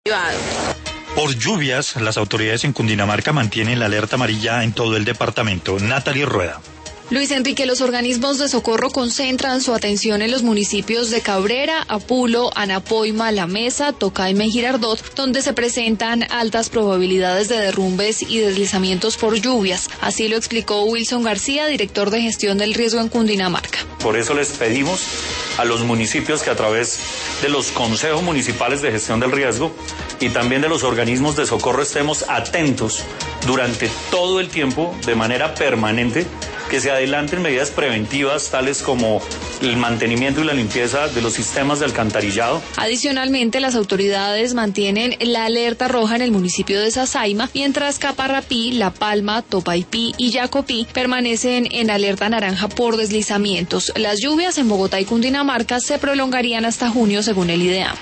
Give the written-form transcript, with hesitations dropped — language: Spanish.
Por lluvias, las autoridades en Cundinamarca mantienen la alerta amarilla en todo el departamento. Natalie Rueda. Luis Enrique, los organismos de socorro concentran su atención en los municipios de Cabrera, Apulo, Anapoima, La Mesa, Tocaima y Girardot, donde se presentan altas probabilidades de derrumbes y deslizamientos por lluvias. Así lo explicó Wilson García, director de gestión del riesgo en Cundinamarca. Por eso les pedimos a los municipios que a través de los consejos municipales de gestión del riesgo y también de los organismos de socorro estemos atentos durante todo el tiempo, de manera permanente, que se adelanten medidas preventivas tales como el mantenimiento y la limpieza de los sistemas de alcantarillado. Adicionalmente, las autoridades mantienen la alerta roja en el municipio de Sasaima, mientras Caparrapí, La Palma, Topaipí y Yacopí permanecen en alerta naranja por deslizamientos. Las lluvias en Bogotá y Cundinamarca se prolongarían hasta junio según el IDEAM.